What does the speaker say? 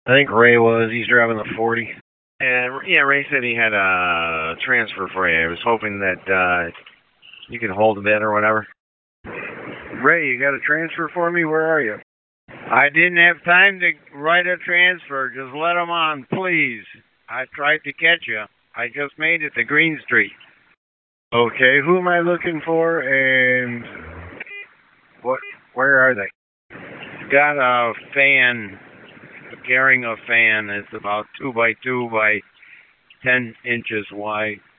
I think Ray was. He's driving the 40. And yeah, Ray said he had a transfer for you. I was hoping that you could hold a bit or whatever. Ray, you got a transfer for me? Where are you? I didn't have time to write a transfer. Just let him on, please. I tried to catch you. I just made it to Green Street. Okay, who am I looking for and what? Where are they? Got a fan, carrying a fan. It's about 2 by 2 by 10 inches wide.